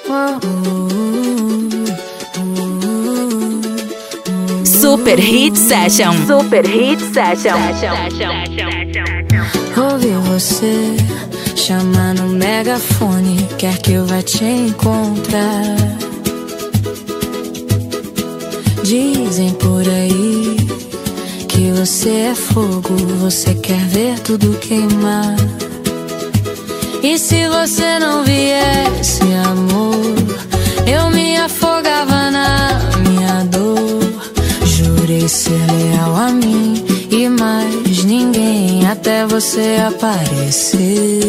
Super Hit Session. Super Hit Session. Ouvi você chamar no megafone, quer que eu vá te encontrar. Dizem por aí que você é fogo, você quer ver tudo queimar. E se você não viesse, amor, eu me afogava na minha dor. Jurei ser leal a mim e mais ninguém, até você aparecer.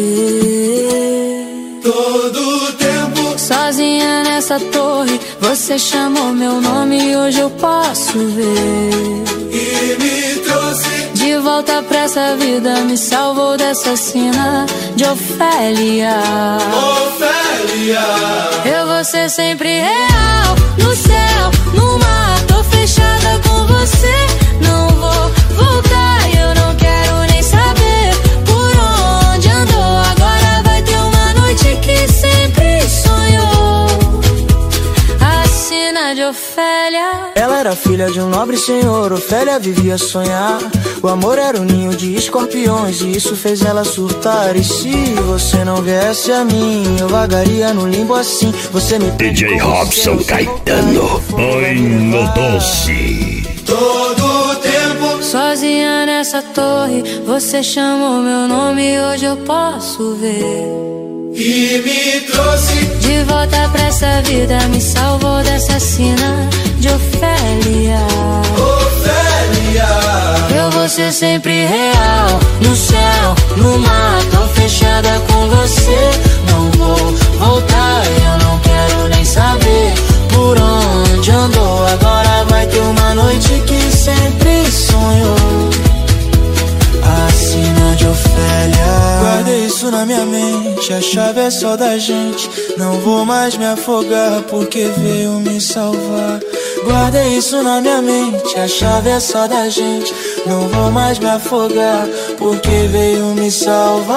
Todo tempo sozinha nessa torre, você chamou meu nome e hoje eu posso ver. E me trouxe de volta pra essa vida, me salvou dessa sina de Ofélia. Ofélia, eu vou ser sempre real, no céu, no mar. Tô fechada com você, não vou voltar. Eu não quero nem saber por onde andou. Agora vai ter uma noite que sempre sonhou, a sina de Ofélia. Ela era filha de um nobre senhor, Ofélia vivia a sonhar. O amor era um ninho de escorpiões e isso fez ela surtar. E se você não viesse a mim, eu vagaria no limbo assim. Você me DJ Robson Caetano, oi no doce. Todo tempo sozinha nessa torre, você chamou meu nome e hoje eu posso ver. E me trouxe de volta pra essa vida, me salvou dessa sina de Ofélia. Ofélia, eu vou ser sempre real, no céu, no mar. Tô fechada com você, não vou voltar. Eu não quero nem saber por onde andou. Agora vai ter uma noite que sempre sonhou, a sina de Ofélia. Guardei isso na minha mente, a chave é só da gente. Não vou mais me afogar porque veio me salvar. Guardei isso na minha mente, a chave é só da gente. Não vou mais me afogar porque veio me salvar.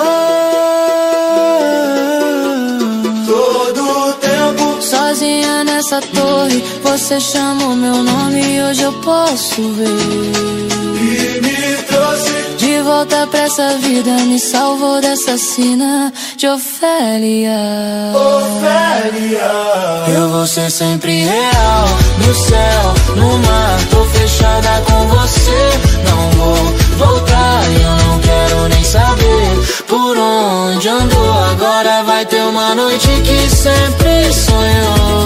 Todo tempo sozinha nessa torre, você chamou meu nome e hoje eu posso ver. E me trouxe de volta pra essa vida, me salvou dessa sina de Ofélia. Ofélia, eu vou ser sempre real, no céu, no mar. Tô fechada com você, não vou voltar. Eu não quero nem saber por onde andou. Agora vai ter uma noite que sempre sonhou,